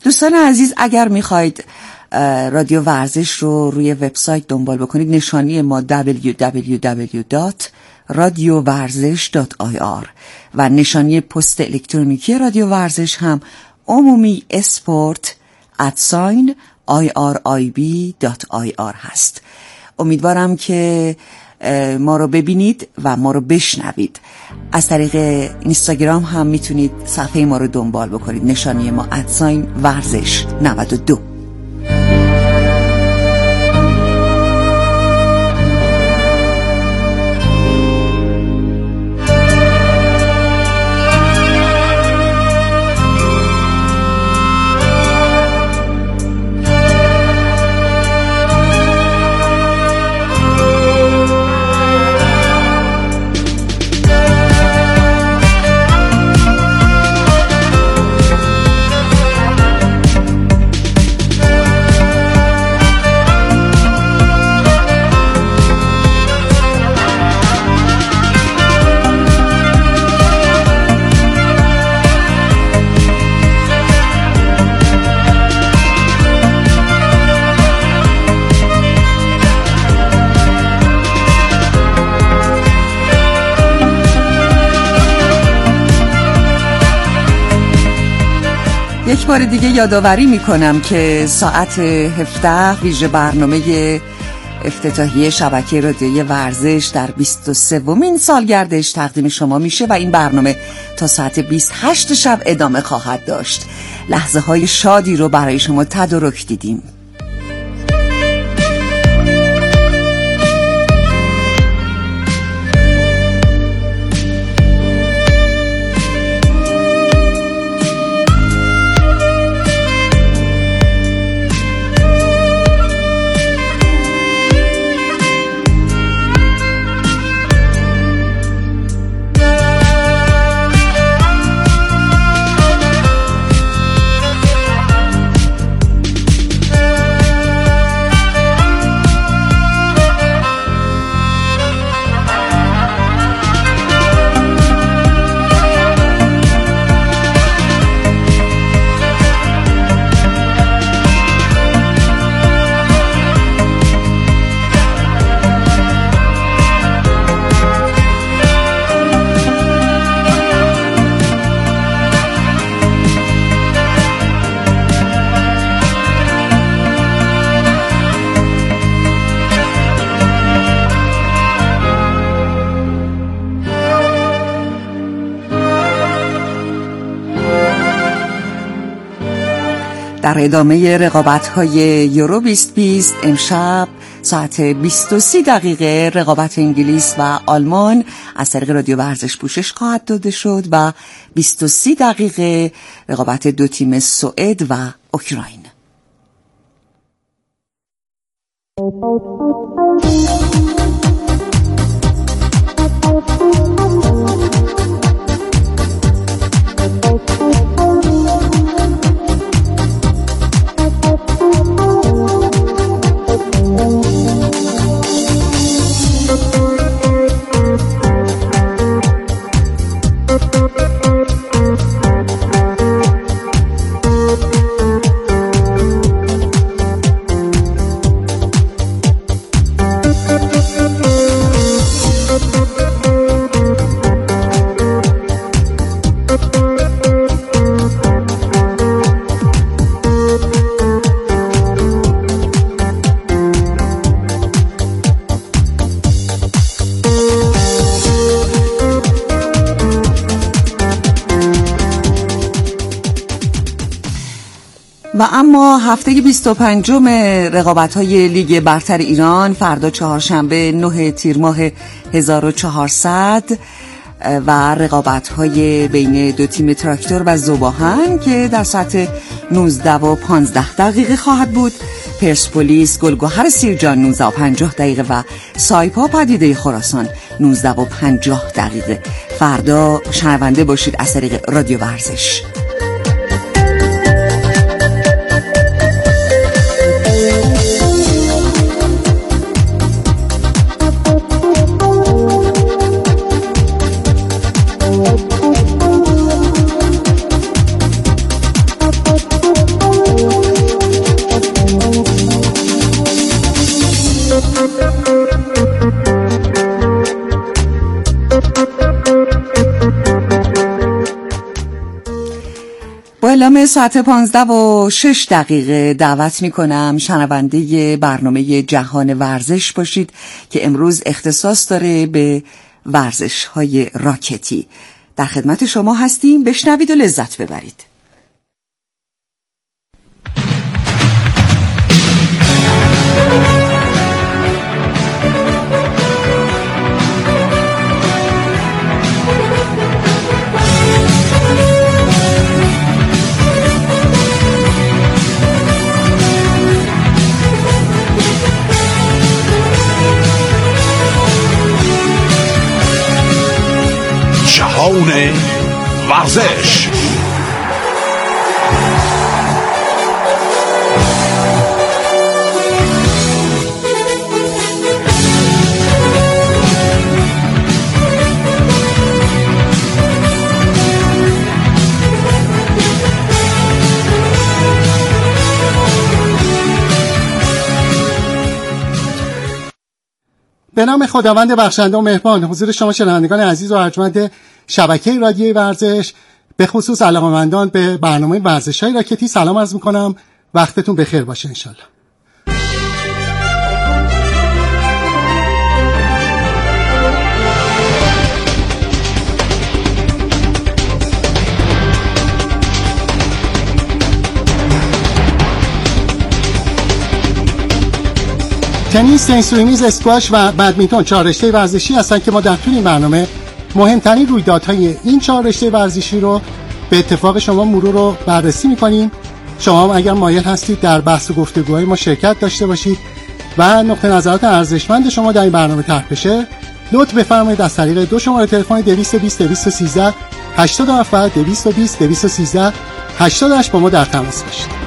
دوستان عزیز، اگر میخواید رادیو ورزش رو روی وبسایت دنبال بکنید، نشانی ما www.radiovarzish.ir و نشانی پست الکترونیکی رادیو ورزش هم عمومی sport@irib.ir هست. امیدوارم که ما رو ببینید و ما رو بشنوید. از طریق اینستاگرام هم میتونید صفحه ما رو دنبال بکنید، نشانی ما @ورزش92. یک بار دیگه یادآوری میکنم که ساعت 17 ویژه برنامه افتتاحیه شبکه رادیویی ورزش در 23مین سالگردش تقدیم شما میشه و این برنامه تا ساعت 28 شب ادامه خواهد داشت. لحظه های شادی رو برای شما تدارک دیدیم. در ادامه رقابت‌های یورو 2020 امشب ساعت 23 رقابت انگلیس و آلمان از طریق رادیو ورزش پوشش خواهد داده شد و 23 رقابت دو تیم سوئد و اوکراین. و اما هفته 25 رقابت‌های لیگ برتر ایران فردا چهارشنبه 9 تیر ماه 1400 و رقابت‌های بین دو تیم تراکتور و ذوب‌آهن که در ساعت 19 و 15 خواهد بود. پرسپولیس گلگهر سیرجان 19 و 50 و سایپا پدیده خراسان 19 و 50. فردا شنونده باشید از طریق رادیو ورزش. الان ساعت 15:06 دعوت می کنم شنونده برنامه جهان ورزش باشید که امروز اختصاص داره به ورزش های راکتی. در خدمت شما هستیم، بشنوید و لذت ببرید. جهان ورزش. به نام خداوند بخشنده و مهربان، حضور شما شنوندگان عزیز و ارجمند شبکه رادیویی ورزش، به خصوص علاقه‌مندان به برنامه ورزش‌های راکتی سلام عرض می‌کنم. وقتتون بخیر باشه انشالله. تنیس، تنیس، اسکواش و بدمینتون 4 رشته ورزشی هستن که ما در طول این برنامه مهمترین رویدادهای این 4 رشته ورزشی رو به اتفاق شما مرور رو بررسی می‌کنیم. شما هم اگر مایل هستید در بحث و گفتگوهای ما شرکت داشته باشید و نقطه نظرات ارزشمند شما در این برنامه طرح بشه، لطف بفرمایید از طریق 2 شماره تلفن 220 213 87 220 213 88 با ما در تماس باشید.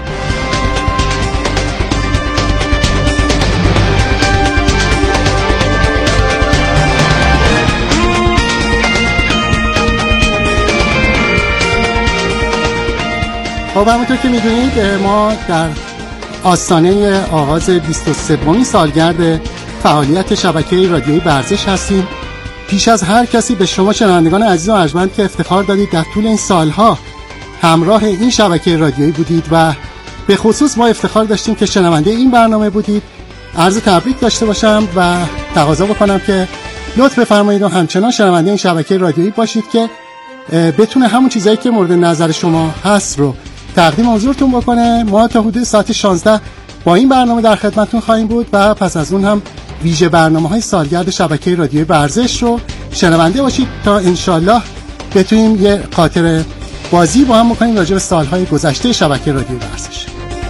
خب همونطور که میدونید ما در آستانه آغاز 23مین سالگرد فعالیت شبکه رادیویی ورزش هستیم. پیش از هر کسی به شما شنوندگان عزیز و ارجمند که افتخار دادید در طول این سالها همراه این شبکه رادیویی بودید و به خصوص ما افتخار داشتیم که شنونده این برنامه بودید، عرض تبریک داشته باشم و تقاضا بکنم که لطف بفرمایید و همچنان شنونده این شبکه رادیویی باشید که بتونه همون چیزایی که مورد نظر شما هست رو تقدیم حضورتون بکنه. ما تا حدود ساعت 16 با این برنامه در خدمتتون خواهیم بود و پس از اون هم ویژه برنامه‌های سالگرد شبکه رادیویی ورزش رو شنونده باشید تا انشالله بتونیم یه خاطر بازی با هم بکنیم راجع به سالهای گذشته شبکه رادیویی ورزش.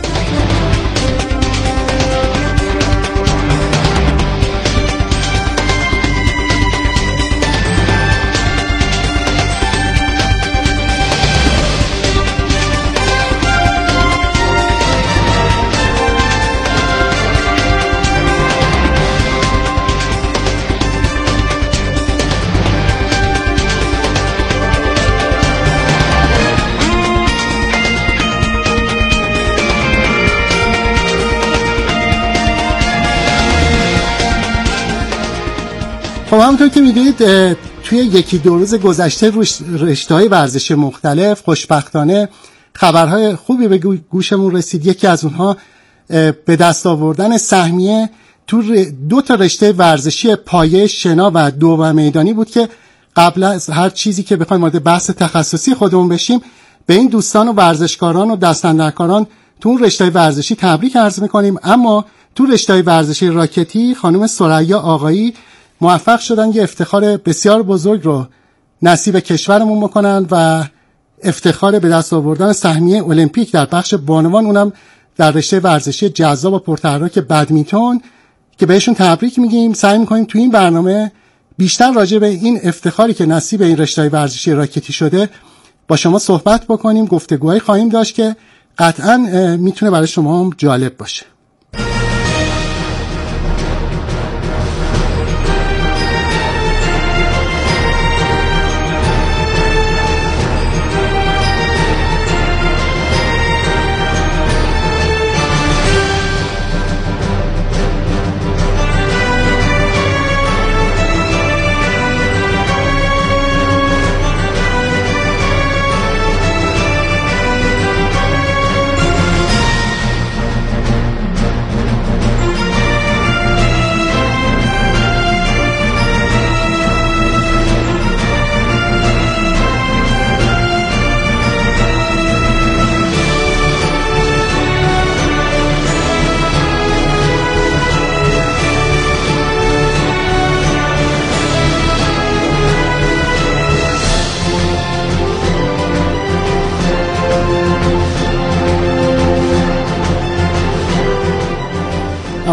خب همونطور که میدونید توی 1-2 روز گذشته رشته‌های ورزشی مختلف خوشبختانه خبرهای خوبی به گوشمون رسید. یکی از اونها به دست آوردن سهمیه تو 2 رشته ورزشی پایه، شنا و دو و میدانی بود که قبل از هر چیزی که بخوایم وارد بحث تخصصی خودمون بشیم به این دوستان و ورزشکاران و دستاندرکاران تو اون رشته ورزشی تبریک عرض می‌کنیم. اما تو رشته ورزشی راکتی خانم ثریا آقایی موفق شدن یه افتخار بسیار بزرگ رو نصیب کشورمون بکنن و افتخار به دست آوردن سهمیه المپیک در بخش بانوان، اونم در رشته ورزشی جذاب و پرتحرک بدمینتون که بهشون تبریک میگیم. سعی میکنیم تو این برنامه بیشتر راجع به این افتخاری که نصیب این رشته ورزشی راکتی شده با شما صحبت بکنیم، گفتگوهایی خواهیم داشت که قطعاً میتونه برای شما هم جالب باشه.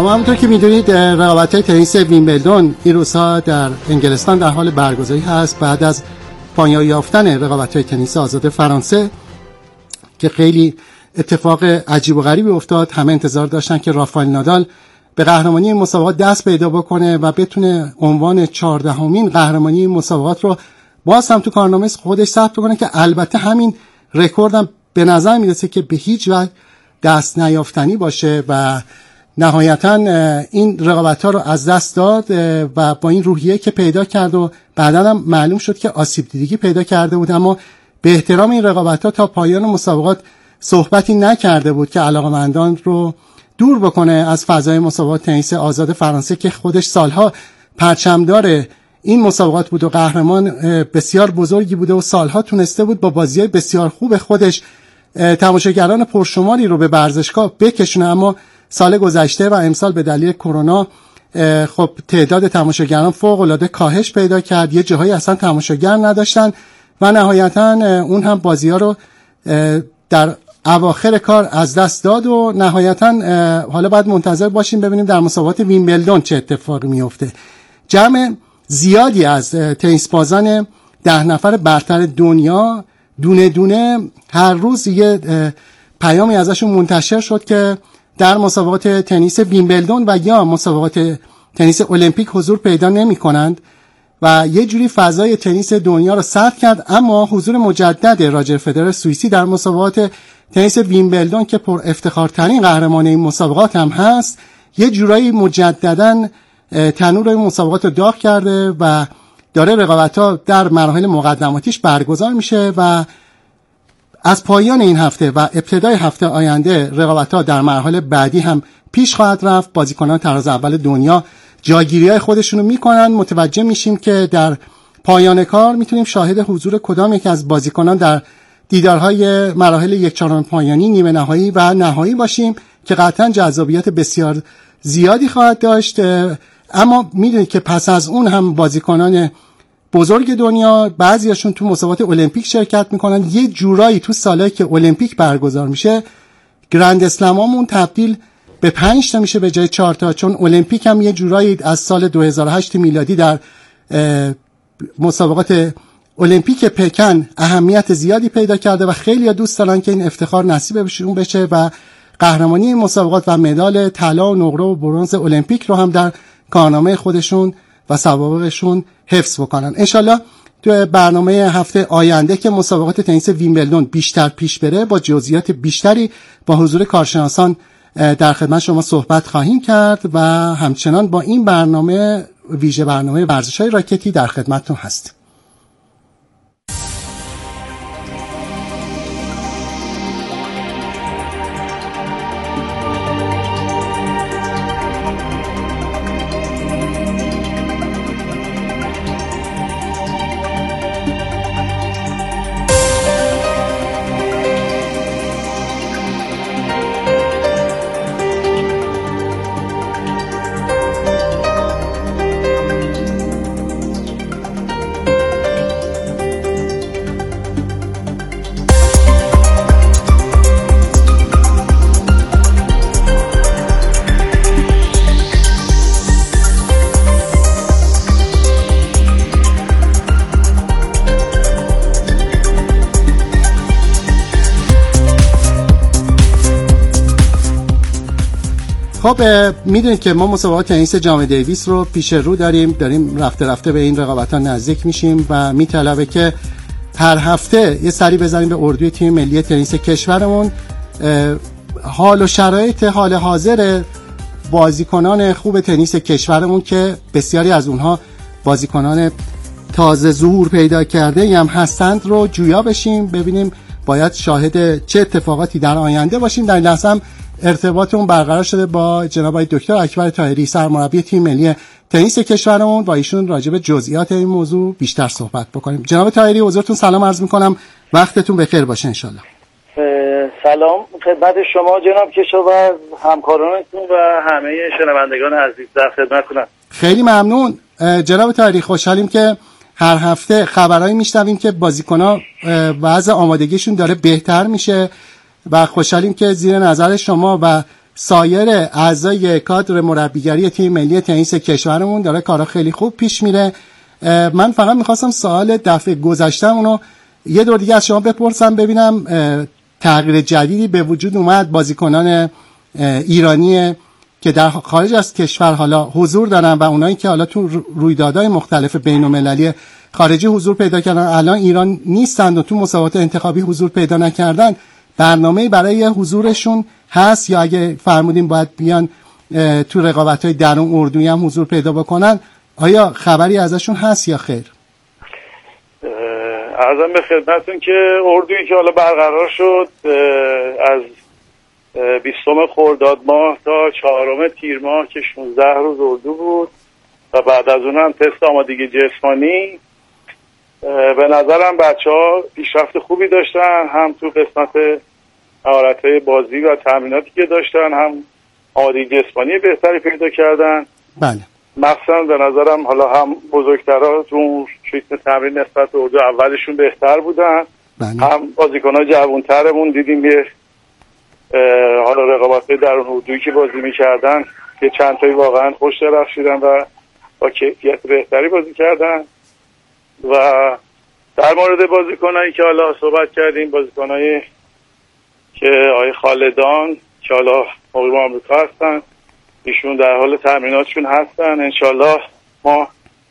سلام. همونطور که میدونید رقابت‌های تنیس ویمبلدون این روزها در انگلستان در حال برگزاری هست بعد از پایان یافتن رقابت‌های تنیس آزاد فرانسه که خیلی اتفاق عجیب و غریبی افتاد. همه انتظار داشتن که رافائل نادال به قهرمانی این مسابقات دست پیدا بکنه و بتونه عنوان 14مین قهرمانی این مسابقات رو باز هم تو کارنامه خودش ثبت کنه که البته همین رکورد هم به نظر میرسه که به هیچ وجه دست نیافتنی باشه و نهایتا این رقابت‌ها رو از دست داد و با این روحیه که پیدا کرد و بعداً هم معلوم شد که آسیب دیدگی پیدا کرده بود، اما به احترام این رقابت‌ها تا پایان مسابقات صحبتی نکرده بود که علاقه‌مندان رو دور بکنه از فضای مسابقات تنیس آزاد فرانسه که خودش سالها پرچمدار این مسابقات بود و قهرمان بسیار بزرگی بوده و سالها تونسته بود با بازی‌های بسیار خوب خودش تماشاگران پرشماری رو به ورزشگاه بکشونه. اما سال گذشته و امسال به دلیل کرونا خب تعداد تماشاگران فوق‌العاده کاهش پیدا کرد، یه جاهایی اصلا تماشاگر نداشتن و نهایتا اون هم بازی‌ها رو در اواخر کار از دست داد و نهایتا حالا باید منتظر باشیم ببینیم در مسابقات ویمبلدون چه اتفاقی میفته. جمع زیادی از تنیس بازان 10 نفر برتر دنیا دونه دونه هر روز یه پیامی ازشون منتشر شد که در مسابقات تنیس ویمبلدون و یا مسابقات تنیس المپیک حضور پیدا نمی کنند و یه جوری فضای تنیس دنیا رو سرد کرد. اما حضور مجدد راجر فدرر سوئیسی در مسابقات تنیس ویمبلدون که پر افتخارترین قهرمان این مسابقات هم هست یه جورایی مجدداً تنور این مسابقات رو داغ کرده و داره رقابت‌ها در مراحل مقدماتیش برگزار میشه و از پایان این هفته و ابتدای هفته آینده رقابت‌ها در مراحل بعدی هم پیش خواهد رفت. بازیکنان تراز اول دنیا جایگیری‌های خودشونو میکنن. متوجه میشیم که در پایان کار میتونیم شاهد حضور کدام یک از بازیکنان در دیدارهای مراحل 1/4 پایانی، نیمه نهایی و نهایی باشیم که قطعاً جذابیت بسیار زیادی خواهد داشت. اما میدونید که پس از اون هم بازیکنان بزرگ دنیا بعضیاشون تو مسابقات المپیک شرکت میکنن. یه جورایی تو سالایی که المپیک برگزار میشه گرند اسلمامون تبدیل به 5 تا میشه به جای 4 تا، چون المپیک هم یه جورایی از سال 2008 میلادی در مسابقات المپیک پکن اهمیت زیادی پیدا کرده و خیلی دوست دارن که این افتخار نصیبشون بشه و قهرمانی این مسابقات و مدال طلا و نقره و برنز المپیک رو هم در کارنامه خودشون و سوابقشون حفظ بکنن. انشالله تو برنامه هفته آینده که مسابقات تنیس ویمبلدون بیشتر پیش بره با جزئیات بیشتری با حضور کارشناسان در خدمت شما صحبت خواهیم کرد و همچنان با این برنامه ویژه برنامه ورزش‌های راکتی در خدمتتون هستیم. خب میدونید که ما مسابقات تنیس جام دیویس رو پیش رو داریم رفته رفته به این رقابت‌ها نزدیک میشیم و میطلبه که هر هفته یه سری بزنیم به اردوی تیم ملی تنیس کشورمون. حال و شرایط حال حاضر بازیکنان خوب تنیس کشورمون که بسیاری از اونها بازیکنان تازه ظهور پیدا کرده هم هستند رو جویا بشیم، ببینیم باید شاهد چه اتفاقاتی در آینده باشیم. در لحظه هم ارتباطمون برقرار شده با جناب آقای دکتر اکبر طاهری سرمربی تیم ملی تنیس کشورمون و ایشون راجع به جزئیات این موضوع بیشتر صحبت بکنیم. جناب طاهری حضورتون سلام عرض میکنم، وقتتون بخیر باشه ان شاءالله. سلام خدمت شما جناب کشاورز، همکارانتون و همه شنوندگان عزیز در خدمتتونم. خیلی ممنون جناب طاهری، خوشحالیم که هر هفته خبرایی میشنویم که بازیکن‌ها وضع آمادگیشون داره بهتر میشه و خوشحالیم که زیر نظر شما و سایر اعضای کادر مربیگری تیم ملی تنیس کشورمون داره کارا خیلی خوب پیش میره. من فقط میخواستم سوال دفعه گذشته‌مونو یه دور دیگه از شما بپرسم، ببینم تغییر جدیدی به وجود اومد. بازیکنان ایرانی که در خارج از کشور حالا حضور دارن و اونایی که حالا تو رویدادهای مختلف بین‌المللی خارجی حضور پیدا کردن الان ایران نیستند و تو مسابقات انتخابی حضور پیدا نکردن، برنامه‌ای برای حضورشون هست یا اگه فرمودین باید بیان تو رقابت‌های درون اردویی هم حضور پیدا بکنن، آیا خبری ازشون هست یا خیر؟ عرضم به خدمتتون که اردویی که حالا برقرار شد از 20 خرداد ماه تا 4 تیر ماه که 16 روز اردو بود و بعد از اون هم تست آمادگی جسمانی، به نظرم بچه‌ها پیشرفت خوبی داشتن، هم تو قسمت مهارت‌های بازی و تمریناتی که داشتن، هم آمادگی جسمانی بهتری پیدا کردن. بله. مخصوصا به نظرم حالا هم بزرگترها تو ریتم تمرین نسبت به اردو اولشون بهتر بودن. بله. هم بازیکن‌ها جوان‌ترمون دیدیم یه حالا رقابت‌های درون اردویی که بازی می‌کردن که چند تایی واقعا خوش درخشیدن و با کیفیت بهتری بازی کردن. و در مورد بازیکنایی که حالا صحبت کردیم، بازیکنایی که آقای خالدان که حالا مقیم آمریکا هستن، ایشون در حال تمریناتشون هستن. انشالله ما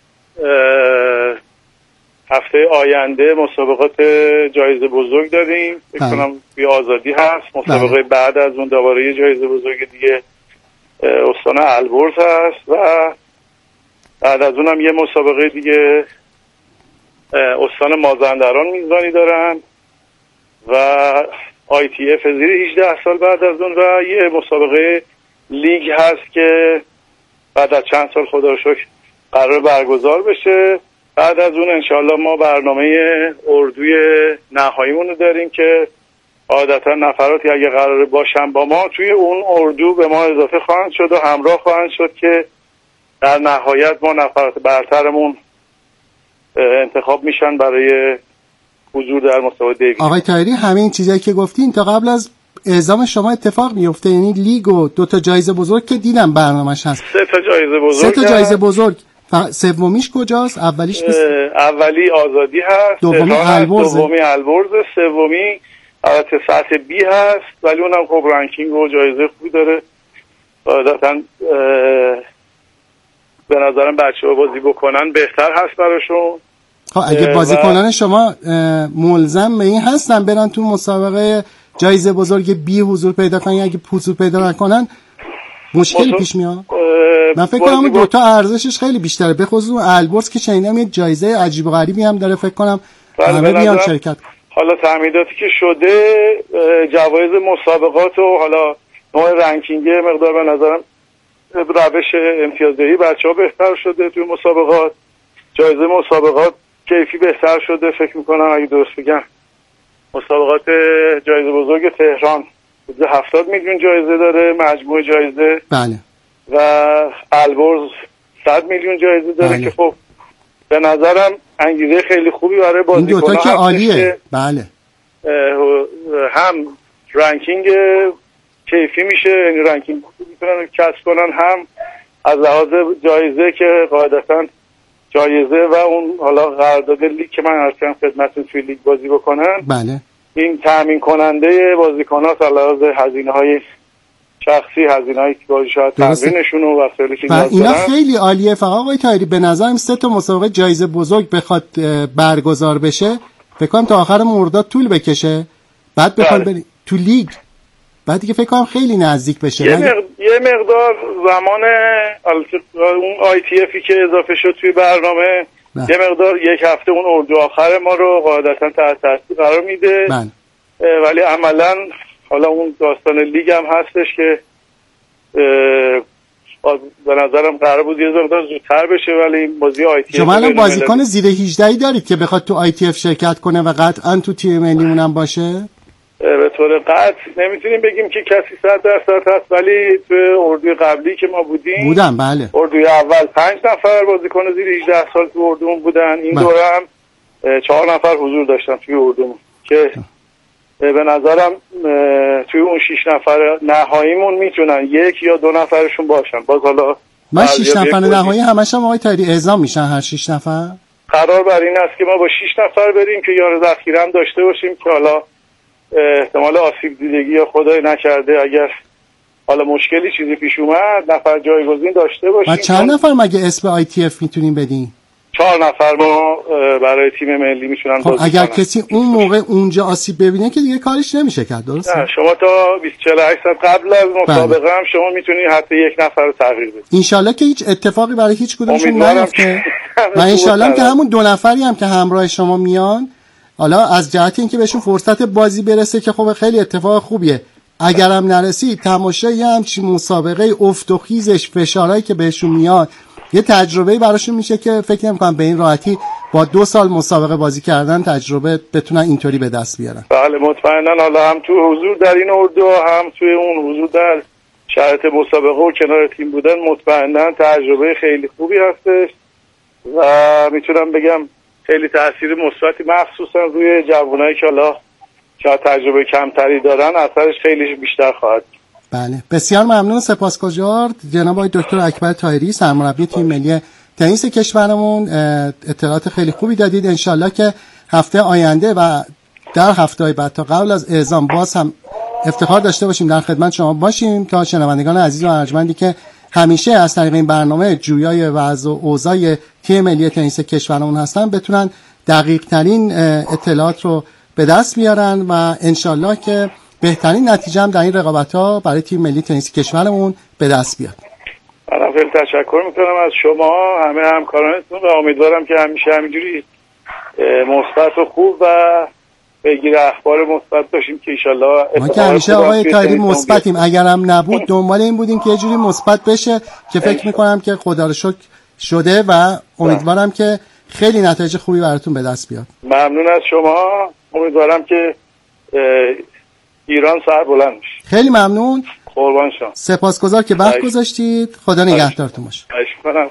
هفته آینده مسابقات جایزه بزرگ داریم، فکر کنم بی آزادی هست. مسابقه بعد از اون دوباره یه جایزه بزرگ دیگه استان البرز هست و بعد از اونم یه مسابقه دیگه استان مازندران میزبانی دارن و ITF زیر 18 سال بعد از اون و یه مسابقه لیگ هست که بعد از چند سال خدا رو شکر قرار برگزار بشه. بعد از اون انشالله ما برنامه اردوی نهاییمون رو داریم که عادتا نفراتی اگه قراره باشن با ما توی اون اردو به ما اضافه خواهند شد و همراه خواهند شد که در نهایت ما نفرات برترمون انتخاب میشن برای حضور در مسابقه دیگه. آقای طاهری همین چیزایی که گفتین تا قبل از اعزام شما اتفاق میفته، یعنی لیگ و 2 جایزه بزرگ که دیدم برنامه‌اش هست. 3 جایزه بزرگ. 3 جایزه بزرگ. سومیش کجاست؟ اولیش اولی آزادی هست، دومی البرز، دومی البرز، سومی البته سطح بی هست ولی اونم خب رنکینگ و جایزه خوبی داره. عادتاً به نظرم بچه‌ها بازی بکنن بهتر هست براشون. خب اگه بازیکنان شما ملزم به این هستن برن تو مسابقه جایزه بزرگ بی حضور پیدا کنن، اگه حضور پیدا نکنن مشکلی پیش میاد؟ من فکر کنم 2 ارزشش خیلی بیشتره، به خصوص البرز که شنیدم یه جایزه عجیب و غریبی هم داره، فکر کنم همه بیان شرکت. حالا تعمیداتی که شده، جوایز مسابقات و حالا نوع رنکینگ مقدار به نظرم روش امتیازدهی بچه‌ها بهتر شده توی مسابقات. جایزه مسابقات کیفی بهتر شده فکر میکنم اگه درست بگم. مسابقات جایزه بزرگ تهران 70 میلیون جایزه داره مجموع جایزه. بله. و البرز 100 میلیون جایزه داره. بله. که خب به نظرم انگیزه خیلی خوبی برای بازیکن‌ها این دوتا که عالیه. بله. هم رنکینگ کیفی میشه، یعنی رنکینگ میتونن کسب کنن، هم از لحاظ جایزه که قاعدتاً جایزه و اون حالا قرارداد لیگ که من عرض خدمتتون توی لیگ بازی بکنن. بله. این تامین کننده بازیکن‌ها از لحاظ هزینه‌های شخصی، هزینه‌ای که باید شاید تمرینشون و وسایلی که نیاز دارن. اینا خیلی عالیه. فقط آقای طاهری به نظرم 3 مسابقه جایزه بزرگ بخواد برگزار بشه فکر کنم تا آخر مرداد طول بکشه، بعد بخواد بری تو لیگ، بعد دیگه فکر کنم خیلی نزدیک بشه. یه مقدار زمان اون ITFی که اضافه شد توی برنامه یه مقدار 1 هفته اون اردو آخر ما رو قاعدتا تحت تاثیر قرار میده. ولی عملا حالا اون داستان لیگ هم هستش که به نظرم قرار بود یه مقدار زودتر بشه ولی این بازی ITF شما الان بازیکن زیر 18 دارید که بخواد تو ITF شرکت کنه و قطعا تو تیم ملیمون هم باشه؟ به طور قطع نمیتونیم بگیم که کسی 100% هست ولی تو اردوی قبلی که ما بودم بله. اردوی اول 5 نفر بازیکن زیر 18 سال تو اردومون بودن. این دوره هم 4 نفر حضور داشتن توی اردومون که به نظرم توی اون 6 نفر نهاییمون میتونن 1 یا 2 نفرشون باشن. باز حالا من 6 نفر نهایی همش هم آقای طاهری اعزام میشن هر 6 نفر. قرار بر این است که ما با 6 نفر بریم که یار ذخیره هم داشته باشیم که حالا احتمال آسیب دیدگی یا خدای نکرده اگر حالا مشکلی چیزی پیش اومد نفر جایگزین داشته باشیم. و چند نفر مگه اسم ITF میتونیم بدیم؟ 4 نفر ما برای تیم ملی میتونن خب اگر کسی اون موقع اونجا آسیب ببینه که دیگه کارش نمیشه کرد، درسته؟ نه شما تا 48 ساعت قبل از مسابقه هم شما میتونید حتی 1 نفر رو تغییر بدید. انشالله که هیچ اتفاقی برای هیچ کدومشون نیفته و انشالله که همون 2 نفری هم که همراه شما میان حالا از جهت اینکه بهشون فرصت بازی برسه که خب خیلی اتفاق خوبیه. اگرم نرسید تماشای همچین مسابقه افت و خیزش فشارهایی که بهشون میاد یه تجربه‌ای براشون میشه که فکر نمی‌کنم به این راحتی با 2 سال مسابقه بازی کردن تجربه بتونن اینطوری به دست بیارن. بله مطمئنا. حالا هم تو حضور در این اردو هم توی اون حضور در شرایط مسابقه و کنار تیم بودن مطمئنا تجربه خیلی خوبی هستش و میتونم بگم خیلی تاثیر مثبتی مخصوصا روی جوانایی که حالا شاید تجربه کمتری دارن اثرش خیلی بیشتر خواهد. بله بسیار ممنون، سپاسگزار جناب آقای دکتر اکبر طاهری سرمربی تیم ملی تنیس کشورمون. اطلاعات خیلی خوبی دادید. انشالله که هفته آینده و در هفته‌های بعد تا قبل از اعزام باز هم افتخار داشته باشیم در خدمت شما باشیم تا شنوندگان عزیز و ارجمندی که همیشه از طریق این برنامه جویای وضع و اوضاع تیم ملی تنیس کشورمون هستن بتونن دقیق ترین اطلاعات رو به دست بیارن و انشالله که بهترین نتیجه هم در این رقابت‌ها برای تیم ملی تنیس کشورمون به دست بیاد. من خیلی تشکر میکنم از شما همه همکارانتون و امیدوارم که همیشه همینجوری مثبت و خوب و بگیر اخبار مثبت باشیم که ان شاءالله ما که همیشه آقای طاهری مثبتیم. اگرم نبود دنبال این بودیم که یه جوری مثبت بشه که فکر میکنم که خدا رو شکر شده و امیدوارم که خیلی نتایج خوبی براتون به دست بیاد. ممنون از شما. امیدوارم که ایران سر بلند بشه. خیلی ممنون. قربان شما. سپاسگزار که وقت گذاشتید. خدا نگهدارتون باشه. خدا.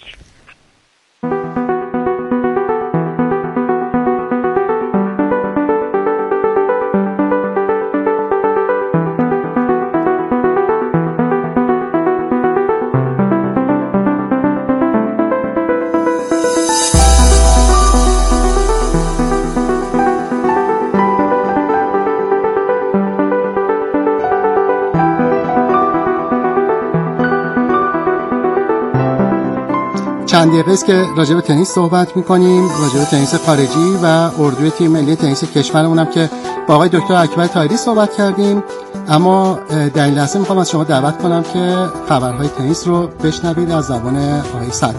چند دقیقه است که راجع به تنیس صحبت می‌کنیم، راجع به تنیس خارجی و اردوی تیم ملی تنیس کشورمون هم که با آقای دکتر اکبر طاهری صحبت کردیم. اما در این لحظه می‌خوام از شما دعوت کنم که خبرهای تنیس رو بشنوید از زبان آقای صدری.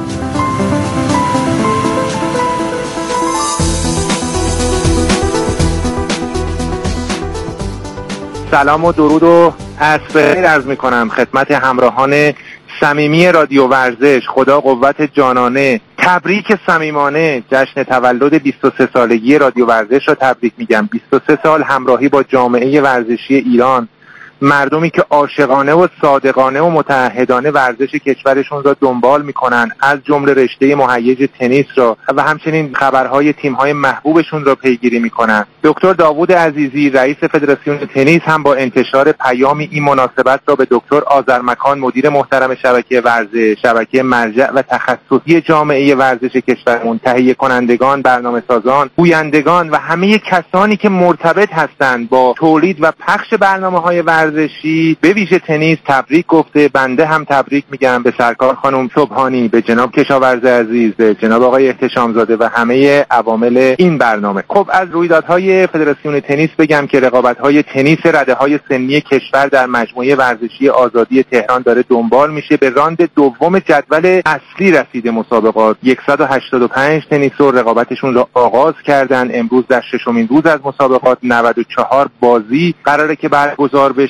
سلام و درود و عرض می‌کنم خدمت همراهان صمیمی رادیو ورزش. خدا قوت جانانه، تبریک صمیمانه جشن تولد 23 سالگی رادیو ورزش را تبریک میگم. 23 سال همراهی با جامعه ورزشی ایران، مردمی که عاشقانه و صادقانه و متعهدانه ورزش کشورشون را دنبال میکنن، از جمله رشته مهیج تنیس را و همچنین خبرهای تیم‌های محبوبشون را پیگیری میکنن. دکتر داوود عزیزی رئیس فدراسیون تنیس هم با انتشار پیامی این مناسبت را به دکتر آذرمکان مدیر محترم شبکه ورزش، شبکه مرجع و تخصصی جامعه ورزش کشورمون، تهیه کنندگان، برنامه‌سازان، گویندگان و همه کسانی که مرتبط هستند با تولید و پخش برنامه‌های ورزشی به ویژه تنیس تبریک گفته. بنده هم تبریک میگم به سرکار خانم صبحانی، به جناب کشاورز عزیز، به جناب آقای احتشامزاده و همه عوامل این برنامه. خب از رویدادهای فدراسیون تنیس بگم که رقابت‌های تنیس رده‌های سنی کشور در مجموعه ورزشی آزادی تهران داره دنبال میشه. به راند دوم جدول اصلی رسیده مسابقات. 185 تنیسور رقابتشون را آغاز کردن. امروز در ششمین روز از مسابقات 94 بازی قراره که برگزار بشه.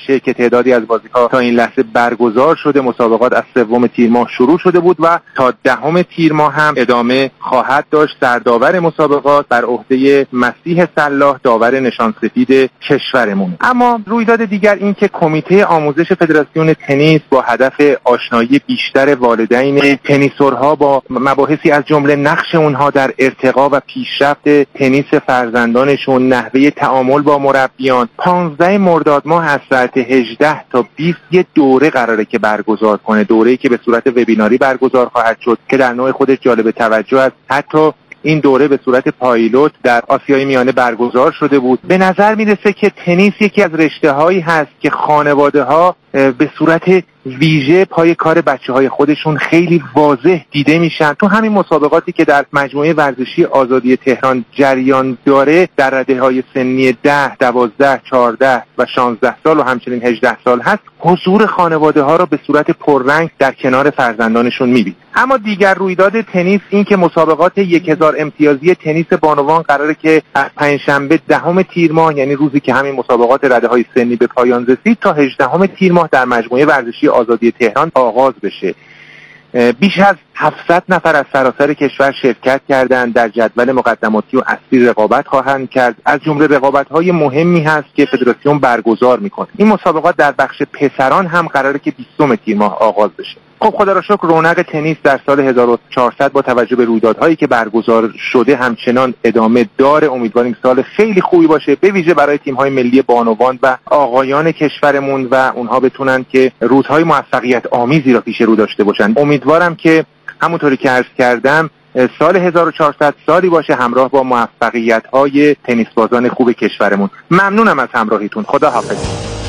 بشه که تعدادی از بازی‌ها تا این لحظه برگزار شده. مسابقات از 3 تیر ماه شروع شده بود و تا 10 تیر ماه هم ادامه خواهد داشت. سرداور مسابقات بر عهده مسیح صلاح، داور نشان سفید کشورمون. اما رویداد دیگر این که کمیته آموزش فدراسیون تنیس با هدف آشنایی بیشتر والدین تنیسورها با مباحثی از جمله نقش اونها در ارتقا و پیشرفت تنیس فرزندانشون، نحوه تعامل با مربیان، 15 مرداد ماه از ساعت 18 تا 20 یه دوره قراره که برگزار کنه. دوره‌ای که به صورت وبیناری برگزار خواهد شد که در نوع خودش جالب توجه است. حتی این دوره به صورت پایلوت در آسیای میانه برگزار شده بود. به نظر میرسه که تنیس یکی از رشته‌هایی هست که خانواده‌ها به صورت ویژه پای کار بچه‌های خودشون خیلی واضح دیده میشن. تو همین مسابقاتی که در مجموعه ورزشی آزادی تهران جریان داره در رده‌های سنی 10، 12، 14 و 16 سال و همچنین 18 سال هست، حضور خانواده‌ها را به صورت پررنگ در کنار فرزندانشون می‌بینید. اما دیگر رویداد تنیس این که مسابقات 1000 امتیازی تنیس بانوان قراره که از پنجشنبه 10 تیر ماه، یعنی روزی که همین مسابقات رده‌های سنی به پایان رسید، تا 18 تیر ماه در مجموعه ورزشی آزادی تهران آغاز بشه. بیش از 700 نفر از سراسر کشور شرکت کردند. در جدول مقدماتی و اصلی رقابت خواهند کرد. از جمله رقابت‌های مهمی هست که فدراسیون برگزار می‌کنه. این مسابقات در بخش پسران هم قراره که 20 تیر ماه آغاز بشه. خب خدا را شکر رونق تنیس در سال 1400 با توجه به رویدادهایی که برگزار شده همچنان ادامه داره. امیدواریم سال خیلی خوبی باشه، به ویژه برای تیم‌های ملی بانوان و آقایان کشورمون و اونها بتونن که روزهای موفقیت آمیزی را پیش رو داشته باشن. امیدوارم که همونطوری که عرض کردم سال 1400 سالی باشه همراه با موفقیت‌های تنیسبازان خوب کشورمون. ممنونم از همراهیتون. خدا حافظ.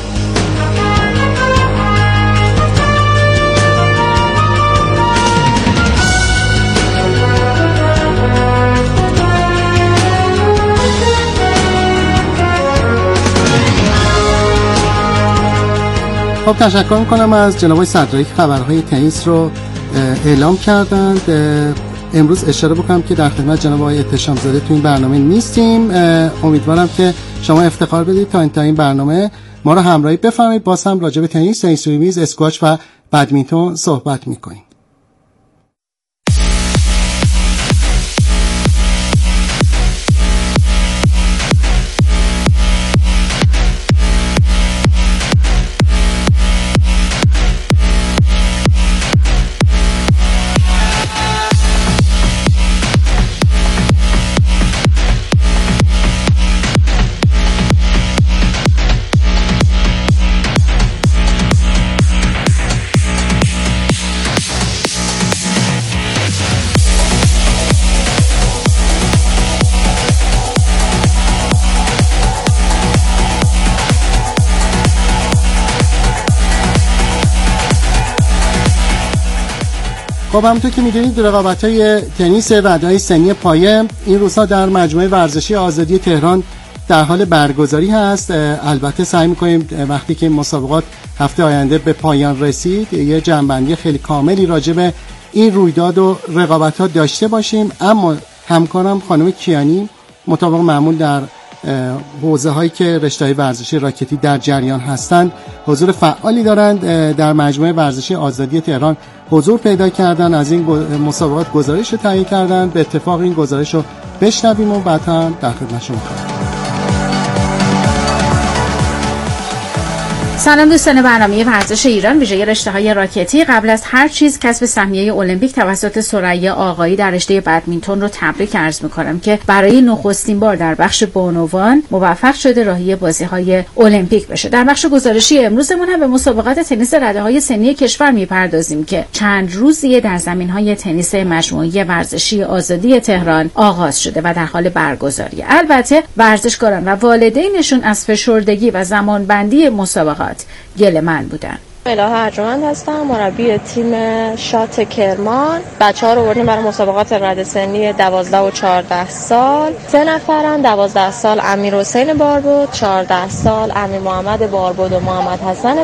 خب تشکر میکنم از جناب صدرایی که خبرهای تنیس رو اعلام کردند. امروز اشاره بکنم که در خدمت جناب آقای احتشام زاده تو این برنامه نیستیم. امیدوارم که شما افتخار بدید تا این برنامه ما رو همراهی بفرمایید. باز هم راجع به تنیس روی میز، اسکواش و بدمینتون صحبت میکنیم. خب همونطور که میدونید رقابت‌های تنیس رده‌های سنی پایه این روزها در مجموعه ورزشی آزادی تهران در حال برگزاری هست. البته سعی می‌کنیم وقتی که مسابقات هفته آینده به پایان رسید یه جنبندی خیلی کاملی راجع به این رویداد و رقابت‌ها داشته باشیم. اما همکارم خانم کیانی مطابق معمول در حوزه هایی که رشته‌های ورزشی راکتی در جریان هستند حضور فعالی دارند. در مجموعه ورزشی آزادی تهران حضور پیدا کردن، از این مسابقات گزارش رو تهیه کردن. به اتفاق این گزارش رو بشنویم و بعد هم در خدمت شما خواهیم. سلام دوستان برنامه ورزش ایران ویژه رشته‌های راکتی. قبل از هر چیز کسب سهمیه المپیک توسط ثریا آقایی در رشته بدمینتون رو تبریک عرض می‌کنم که برای نخستین بار در بخش بانوان موفق شده راهی بازی‌های المپیک بشه. در بخش گزارشی امروزمون هم به مسابقات تنیس رده‌های سنی کشور می‌پردازیم که چند روزیه در زمین‌های تنیس مجموعی ورزشی آزادی تهران آغاز شده و در حال برگزاری. البته ورزشکاران و والدینشون از فشردگی و زمانبندی مسابقات گله‌مند بودن. الهه ارجمند هستم، مربی تیم شات کرمان. بچه‌ها رو بردیم برای مسابقات رده سنی 12 و 14 سال. 3 نفرن. 12 سال امیر حسین باربود، 14 سال امیر محمد باربود و محمد حسن